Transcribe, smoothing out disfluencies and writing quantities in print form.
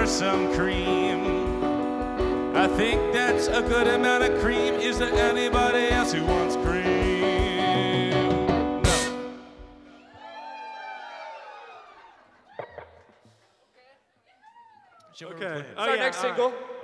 some cream. I think that's a good amount of cream. Is there anybody else who wants cream? No. Okay. It's our next single.